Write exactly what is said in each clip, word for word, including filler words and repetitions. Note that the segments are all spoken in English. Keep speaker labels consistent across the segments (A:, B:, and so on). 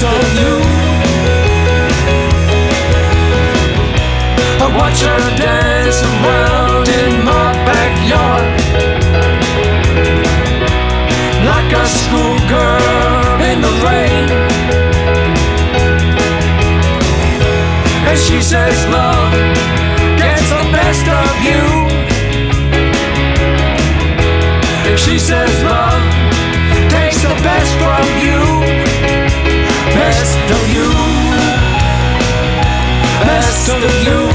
A: of you. I watch her dance around in my backyard like a schoolgirl in the rain. And she says love gets the best of you. And she says love takes the best from you. Best of you. Best of you.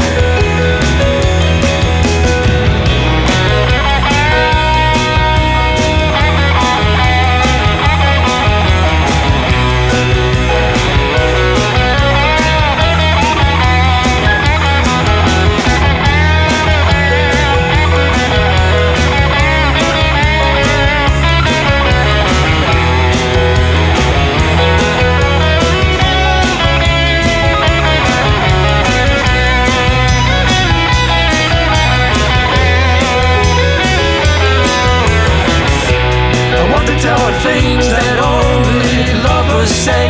A: Things that only lovers say.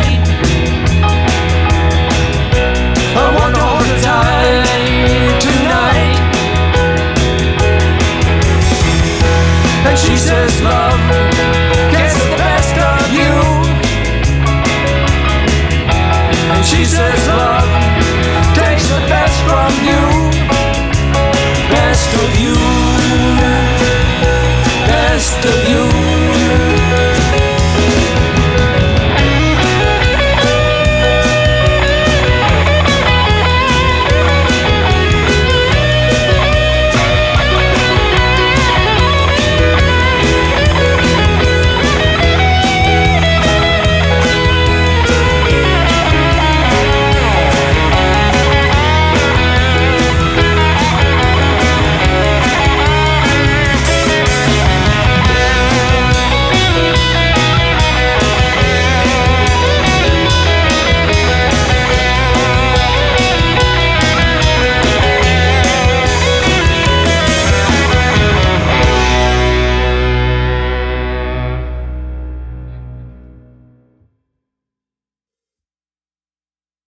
A: I want all the time tonight. And she says love gets the best of you. And she says love takes the best from you. Best of you. Best of you.